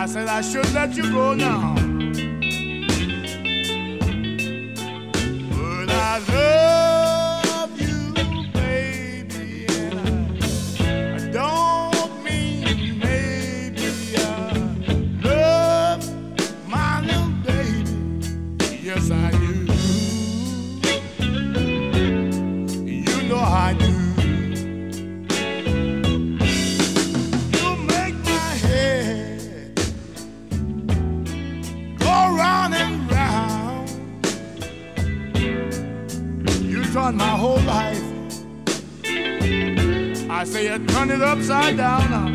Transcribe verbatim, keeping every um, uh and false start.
I said I should let you go now, but I love you, baby, and I, I don't mean maybe. I love my little baby, yes I do. You know I do. On my whole life, I say you turn it upside down now.